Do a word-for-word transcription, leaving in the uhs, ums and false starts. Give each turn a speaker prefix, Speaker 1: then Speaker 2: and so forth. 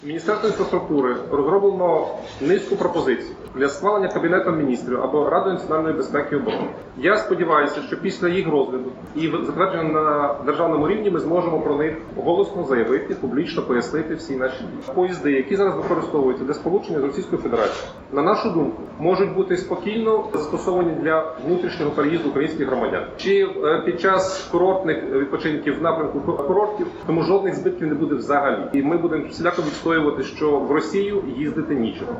Speaker 1: Міністерство інфраструктури розроблено низку пропозицій для схвалення Кабінетом міністрів або Радою національної безпеки і оборони. Я сподіваюся, що після їх розгляду і затвердження на державному рівні ми зможемо про них голосно заявити, публічно пояснити всі наші дії. Поїзди, які зараз використовуються для сполучення з Російською Федерацією, на нашу думку, можуть бути спокійно застосовані для внутрішнього переїзду українських громадян. Чи під час курортних відпочинків в напрямку курортів, тому жодних збитків не буде взагалі. І ми будемо всіляко відстоювати, що в Росію їздити нічого.